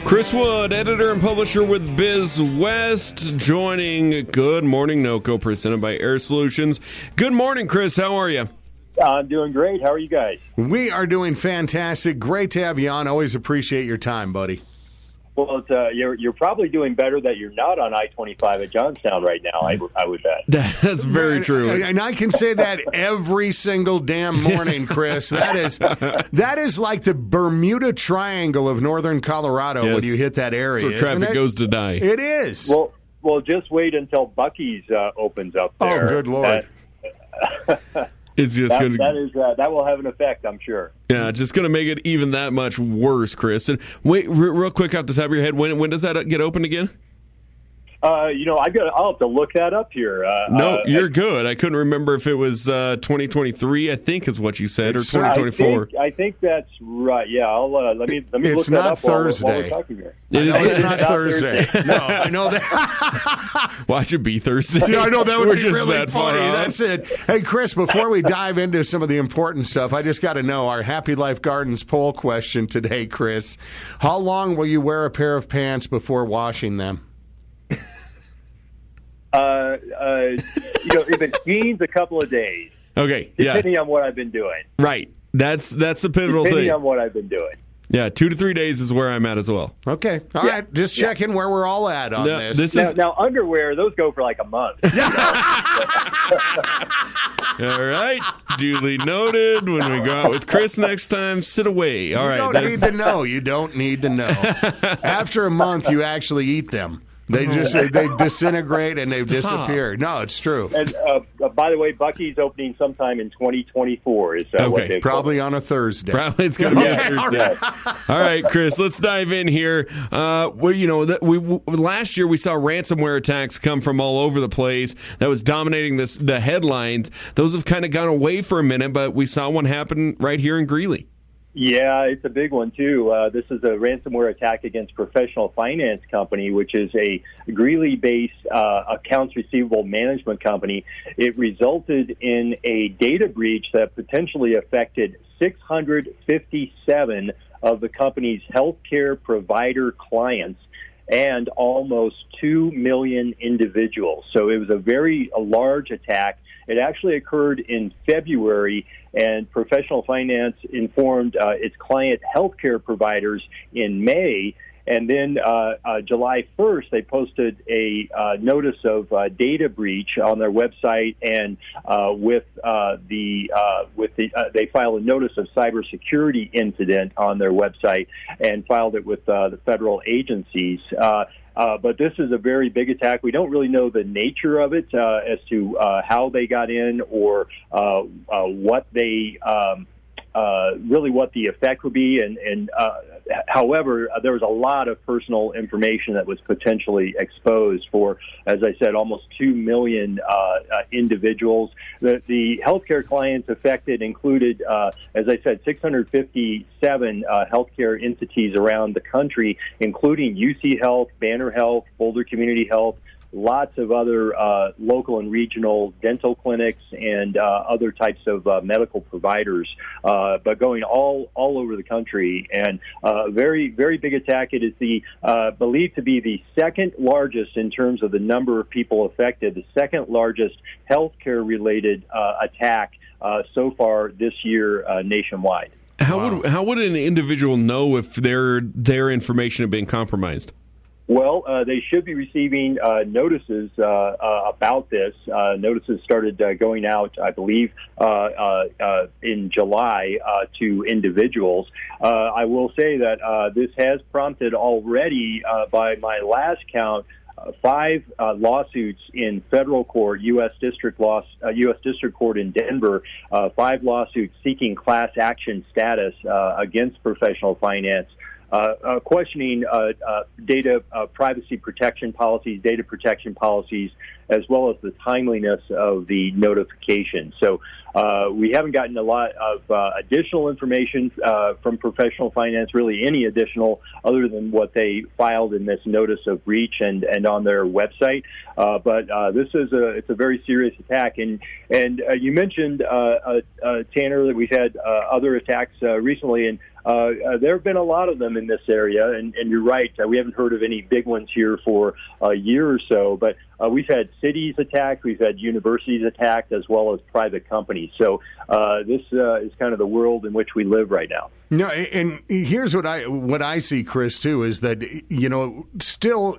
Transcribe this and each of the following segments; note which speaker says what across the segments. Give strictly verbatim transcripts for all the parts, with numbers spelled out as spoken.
Speaker 1: Chris Wood, editor and publisher with Biz West, joining Good Morning NOCO, presented by Air Solutions. Good morning, Chris. How are you?
Speaker 2: I'm doing great. How are you guys?
Speaker 3: We are doing fantastic. Great to have you on. Always appreciate your time, buddy.
Speaker 2: Well, it's, uh, you're you're probably doing better that you're not on I twenty-five at Johnstown right now, I, I would bet.
Speaker 1: That's very true.
Speaker 3: And I can say that every single damn morning, Chris. That is that is like the Bermuda Triangle of northern Colorado
Speaker 1: Yes.
Speaker 3: when you hit that area.
Speaker 1: Where traffic
Speaker 3: isn't it?
Speaker 1: goes to die.
Speaker 3: It is.
Speaker 2: Well, well, just wait until Buc-ee's uh, opens up there.
Speaker 3: Oh, good Lord.
Speaker 2: That,
Speaker 1: It's just
Speaker 2: that,
Speaker 1: going
Speaker 2: that
Speaker 1: to,
Speaker 2: is uh, that will have an effect, I'm sure.
Speaker 1: yeah, just going to make it even that much worse, Chris. And wait, re- real quick off the top of your head, when when does that get open again?
Speaker 2: Uh, you know, I got. I'll have to look that up here. Uh,
Speaker 1: No,
Speaker 2: uh,
Speaker 1: you're good. I couldn't remember if it was uh, twenty twenty-three, I think is what you said, or
Speaker 3: It's-
Speaker 1: twenty twenty-four.
Speaker 2: I think, I think that's right. Yeah, I'll uh, let me let me
Speaker 3: It's
Speaker 2: look that
Speaker 3: not
Speaker 2: up while we're-
Speaker 3: Thursday.
Speaker 2: while we're talking here.
Speaker 1: It
Speaker 3: No,
Speaker 1: is
Speaker 3: it's not
Speaker 2: Not
Speaker 3: Thursday.
Speaker 2: Thursday.
Speaker 3: No, I know that.
Speaker 1: Why should it be Thursday?
Speaker 3: Yeah, I know that would
Speaker 1: We're
Speaker 3: be
Speaker 1: just
Speaker 3: really
Speaker 1: that far
Speaker 3: funny.
Speaker 1: off.
Speaker 3: That's it. Hey, Chris, before we dive into some of the important stuff, I just got to know our Happy Life Gardens poll question today, Chris. How long will you wear a pair of pants before washing them?
Speaker 2: Uh, uh, you know, if it's jeans, a couple of days,
Speaker 1: Okay, yeah,
Speaker 2: depending on what I've been doing.
Speaker 1: right. That's that's the pivotal
Speaker 2: Depending
Speaker 1: thing.
Speaker 2: on what I've been doing.
Speaker 1: Yeah, two to three days is where I'm at as well.
Speaker 3: Okay. all
Speaker 2: Yeah.
Speaker 3: right. Just checking where we're all at on
Speaker 1: No,
Speaker 3: this.
Speaker 1: this
Speaker 2: Now,
Speaker 1: is
Speaker 2: now, underwear, those go for like a month.
Speaker 1: all right. Duly noted. When we go out with Chris next time, sit away. All
Speaker 3: you
Speaker 1: right.
Speaker 3: don't
Speaker 1: that's-
Speaker 3: need to know. You don't need to know. After a month, you actually eat them. They just they disintegrate and they disappear. No, it's true.
Speaker 2: And uh, uh, by the way, Buc-ee's opening sometime in twenty twenty-four. Is uh, what
Speaker 1: Okay,
Speaker 2: they've
Speaker 3: Probably on a Thursday.
Speaker 1: Probably it's going to be
Speaker 3: Okay,
Speaker 1: on
Speaker 3: all
Speaker 1: Thursday.
Speaker 3: right.
Speaker 1: All right, Chris, let's dive in here. Uh, well, you know, that we w- last year we saw ransomware attacks come from all over the place that was dominating this the headlines. Those have kind of gone away for a minute, but we saw one happen right here in Greeley.
Speaker 2: Yeah, it's a big one, too. Uh, this is a ransomware attack against Professional Finance Company, which is a Greeley-based uh, accounts receivable management company. It resulted in a data breach that potentially affected six hundred fifty-seven of the company's healthcare provider clients and almost two million individuals. So it was a very a large attack. It actually occurred in February, and Professional Finance informed uh, its client healthcare providers in May. And then uh, uh, July first, they posted a uh, notice of uh, data breach on their website, and uh, with uh, the uh, with the uh, they filed a notice of cybersecurity incident on their website and filed it with uh, the federal agencies. Uh, Uh, but this is a very big attack. We don't really know the nature of it uh, as to uh, how they got in or uh, uh, what they um, uh, really what the effect would be. And, and uh, however, there was a lot of personal information that was potentially exposed for, as I said, almost two million uh, uh, individuals. The, the healthcare clients affected included, uh, as I said, six hundred fifty-seven uh, healthcare entities around the country, including U C Health, Banner Health, Boulder Community Health, lots of other uh, local and regional dental clinics and uh, other types of uh, medical providers, uh, but going all all over the country. And uh, very, very big attack. It is the uh, believed to be the second largest in terms of the number of people affected, the second largest healthcare-related uh, attack uh, so far this year uh, nationwide.
Speaker 1: How
Speaker 3: Wow.
Speaker 1: would how would an individual know if their their information had been compromised?
Speaker 2: Well, uh, they should be receiving uh, notices uh, uh, about this. Uh, notices started uh, going out, I believe, uh, uh, uh, in July uh, to individuals. Uh, I will say that uh, this has prompted already, uh, by my last count, uh, five uh, lawsuits in federal court, U S District Law, uh, U S District Court in Denver, uh, five lawsuits seeking class action status uh, against Professional Finance. Uh, uh, questioning uh, uh, data uh, privacy protection policies, data protection policies, as well as the timeliness of the notification. So uh, we haven't gotten a lot of uh, additional information uh, from Professional Finance, really any additional other than what they filed in this notice of breach and, and on their website. Uh, but uh, this is a it's a very serious attack. And and uh, you mentioned uh, uh, uh, Tanner that we've had uh, other attacks uh, recently, and uh, uh, there have been a lot of them in this area, and, and you're right. Uh, we haven't heard of any big ones here for a year or so, but uh, we've had cities attacked, we've had universities attacked, as well as private companies. So uh, this uh, is kind of the world in which we live right now.
Speaker 3: No, and here's what I what I see, Chris, too, is that, you know, still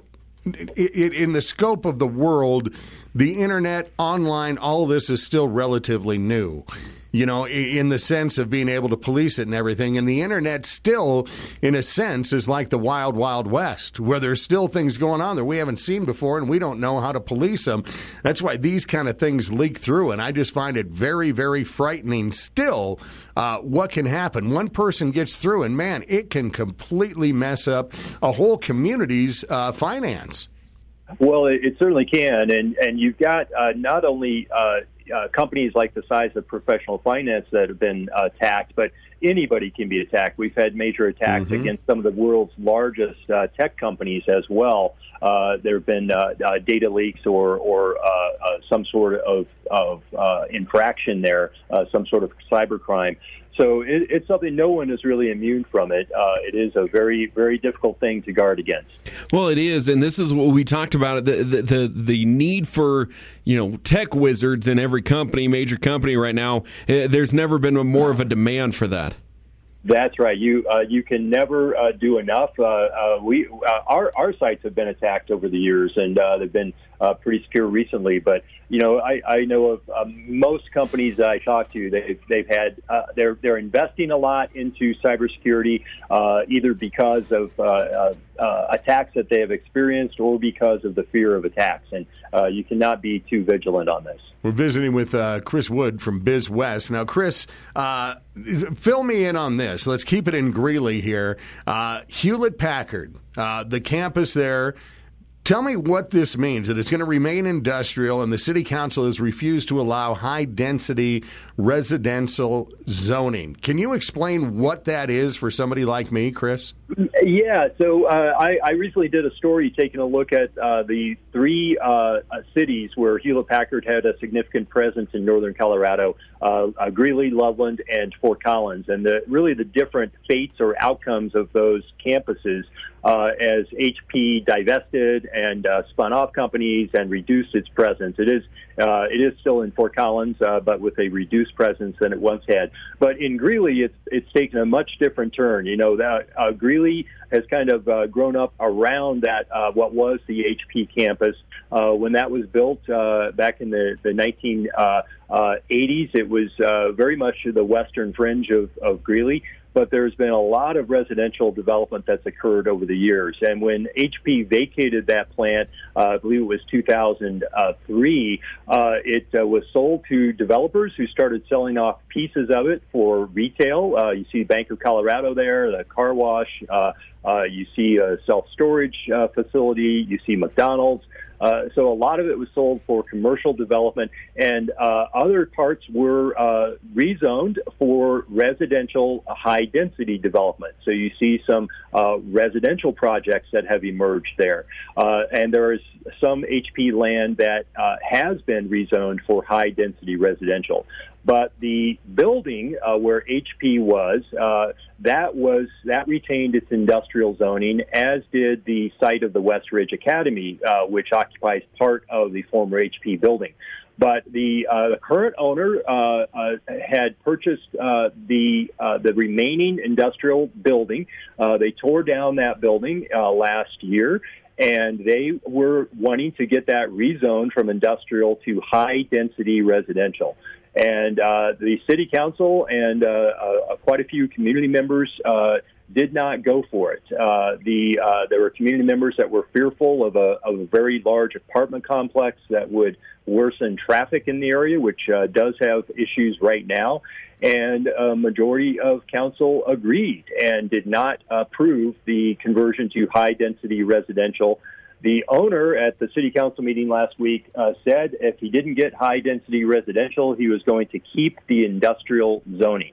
Speaker 3: in the scope of the world, the internet, online, all of this is still relatively new, you know, in the sense of being able to police it and everything. And the internet still, in a sense, is like the wild, wild west, where there's still things going on that we haven't seen before and we don't know how to police them. That's why these kind of things leak through. And I just find it very, very frightening still uh, what can happen. One person gets through and, man, it can completely mess up a whole community's uh, finance.
Speaker 2: Well, it, it certainly can. And, and you've got uh, not only uh, uh, companies like the size of Professional Finance that have been uh, attacked, but anybody can be attacked. We've had major attacks mm-hmm. against some of the world's largest uh, tech companies as well. Uh, there have been uh, uh, data leaks or, or uh, uh, some sort of, of uh, infraction there, uh, some sort of cybercrime. So it, it's something no one is really immune from it. Uh, it is a very, very difficult thing to guard against.
Speaker 1: Well, it is, and this is what we talked about, the, the the the need for, you know, tech wizards in every company, major company right now. There's never been a more of a demand for that.
Speaker 2: That's right. You uh, you can never uh, do enough. Uh, uh, we uh, our our sites have been attacked over the years, and uh, they've been uh, pretty secure recently. But you know, I, I know of um, most companies that I talk to. They've they've had uh, they're they're investing a lot into cybersecurity, uh, either because of uh, uh, uh, attacks that they have experienced or because of the fear of attacks. And uh, you cannot be too vigilant on this.
Speaker 3: We're visiting with uh, Chris Wood from BizWest. Now, Chris, uh, fill me in on this. Let's keep it in Greeley here. Uh, Hewlett-Packard, uh, the campus there. Tell me what this means, that it's going to remain industrial, and the city council has refused to allow high-density residential zoning. Can you explain what that is for somebody like me, Chris?
Speaker 2: Yeah, so uh, I, I recently did a story taking a look at uh, the three uh, cities where Hewlett-Packard had a significant presence in northern Colorado, uh, uh, Greeley, Loveland, and Fort Collins, and the, really the different fates or outcomes of those campuses uh, as H P divested and uh, spun off companies and reduced its presence. It is uh, it is still in Fort Collins, uh, but with a reduced presence than it once had. But in Greeley, it's it's taken a much different turn. You know, that uh, Greeley has kind of uh, grown up around that uh, what was the H P campus. Uh, when that was built uh, back in the, the nineteen eighties, it was uh, very much the western fringe of, of Greeley. But there's been a lot of residential development that's occurred over the years. And when H P vacated that plant, uh, I believe it was two thousand three, uh, it uh, was sold to developers who started selling off pieces of it for retail. Uh, you see Bank of Colorado there, the car wash, uh, uh, you see a self-storage uh, facility, you see McDonald's. Uh, so a lot of it was sold for commercial development, and uh, other parts were uh, rezoned for residential high-density development. So you see some uh, residential projects that have emerged there. Uh, and there is some H P land that uh, has been rezoned for high-density residential. But the building uh, where H P was, uh, that was that retained its industrial zoning, as did the site of the West Ridge Academy, uh, which occupies part of the former H P building. But the, uh, the current owner uh, uh, had purchased uh, the uh, the remaining industrial building. Uh, they tore down that building uh, last year, and they were wanting to get that rezoned from industrial to high-density residential. And uh, the city council and uh, uh, quite a few community members uh, did not go for it. Uh, the uh, there were community members that were fearful of a, of a very large apartment complex that would worsen traffic in the area, which uh, does have issues right now. And a majority of council agreed and did not approve the conversion to high-density residential. The owner at the city council meeting last week uh, said if he didn't get high-density residential, he was going to keep the industrial zoning.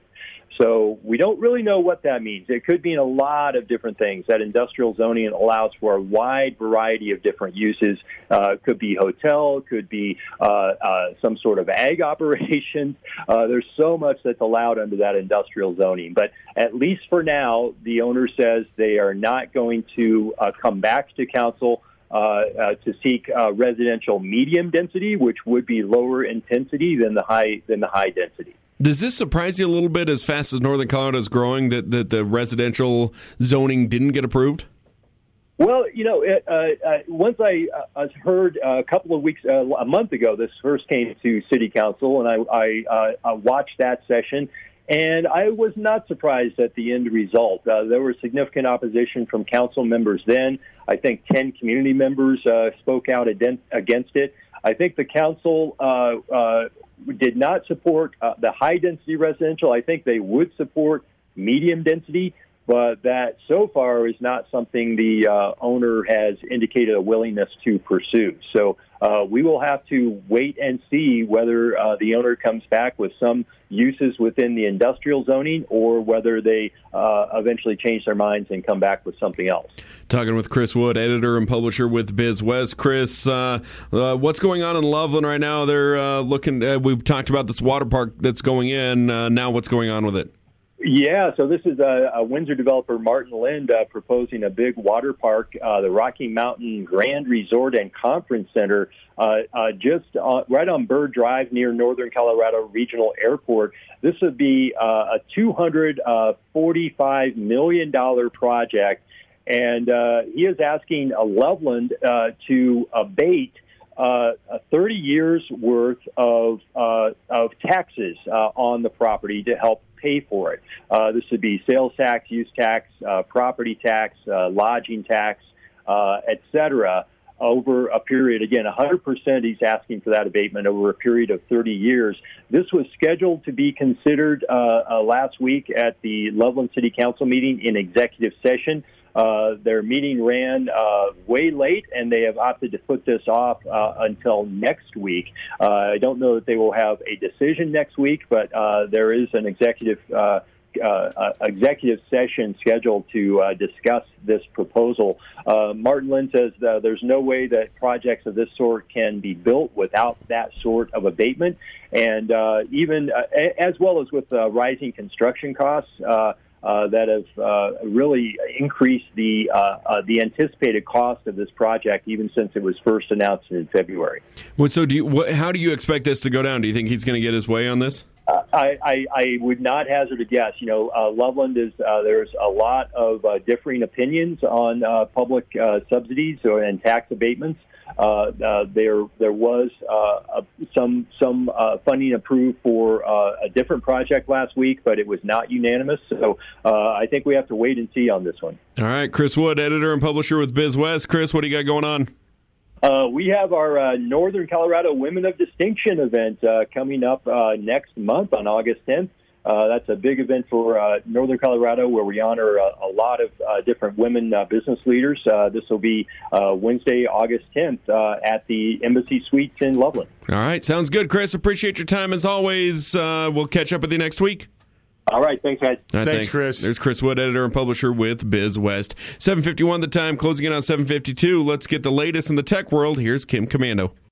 Speaker 2: So we don't really know what that means. It could mean a lot of different things. That industrial zoning allows for a wide variety of different uses. Uh, could be hotel, could be uh, uh, some sort of ag operations. Uh, there's so much that's allowed under that industrial zoning. But at least for now, the owner says they are not going to uh, come back to council Uh, uh, to seek uh, residential medium density, which would be lower intensity than the high than the high density.
Speaker 1: Does this surprise you a little bit, as fast as Northern Colorado is growing, that, that the residential zoning didn't get approved?
Speaker 2: Well, you know, it, uh, uh, once I uh, heard uh, a couple of weeks, uh, a month ago, this first came to City Council, and I, I, uh, I watched that session. And I was not surprised at the end result. Uh, there was significant opposition from council members then. I think ten community members uh, spoke out against it. I think the council uh, uh, did not support uh, the high-density residential. I think they would support medium density, but that so far is not something the uh, owner has indicated a willingness to pursue. So uh, we will have to wait and see whether uh, the owner comes back with some uses within the industrial zoning or whether they uh, eventually change their minds and come back with something else.
Speaker 1: Talking with Chris Wood, editor and publisher with BizWest. Chris, uh, uh, what's going on in Loveland right now? They're uh, looking. Uh, we've talked about this water park that's going in. Uh, now, what's going on with it?
Speaker 2: Yeah, so this is a, a Windsor developer, Martin Lind, uh, proposing a big water park, uh, the Rocky Mountain Grand Resort and Conference Center, uh, uh, just uh, right on Bird Drive near Northern Colorado Regional Airport. This would be uh, a two hundred forty-five million dollars project, and uh, he is asking uh, Loveland uh, to abate Uh, thirty years worth of uh, of taxes uh, on the property to help pay for it. Uh, this would be sales tax, use tax, uh, property tax, uh, lodging tax, uh, et cetera, over a period. Again, one hundred percent he's asking for that abatement over a period of thirty years. This was scheduled to be considered uh, uh, last week at the Loveland City Council meeting in executive session. Uh, their meeting ran uh, way late, and they have opted to put this off uh, until next week. Uh, I don't know that they will have a decision next week, but uh, there is an executive uh, uh, executive session scheduled to uh, discuss this proposal. Uh, Martin Lind says uh, there's no way that projects of this sort can be built without that sort of abatement, and uh, even uh, as well as with uh, rising construction costs. Uh, Uh, that have uh, really increased the uh, uh, the anticipated cost of this project even since it was first announced in February.
Speaker 1: Well, so do you, what, how do you expect this to go down? Do you think he's going to get his way on this?
Speaker 2: Uh, I, I, I would not hazard a guess. You know, uh, Loveland is uh, there's a lot of uh, differing opinions on uh, public uh, subsidies or, and tax abatements. Uh, uh, there there was uh, some some uh, funding approved for uh, a different project last week, but it was not unanimous. So uh, I think we have to wait and see on this one.
Speaker 1: All right, Chris Wood, editor and publisher with BizWest. Chris, what do you got going on?
Speaker 2: Uh, we have our uh, Northern Colorado Women of Distinction event uh, coming up uh, next month on August tenth. Uh, that's a big event for uh, Northern Colorado where we honor a, a lot of uh, different women uh, business leaders. Uh, this will be uh, Wednesday, August tenth uh, at the Embassy Suites in Loveland.
Speaker 1: All right. Sounds good, Chris. Appreciate your time as always. Uh, we'll catch up with you next week.
Speaker 2: All right. Thanks, guys.
Speaker 1: All right,
Speaker 3: thanks,
Speaker 1: thanks,
Speaker 3: Chris.
Speaker 1: There's Chris Wood, editor and publisher with BizWest. seven fifty-one the time, closing in on seven fifty-two. Let's get the latest in the tech world. Here's Kim Commando.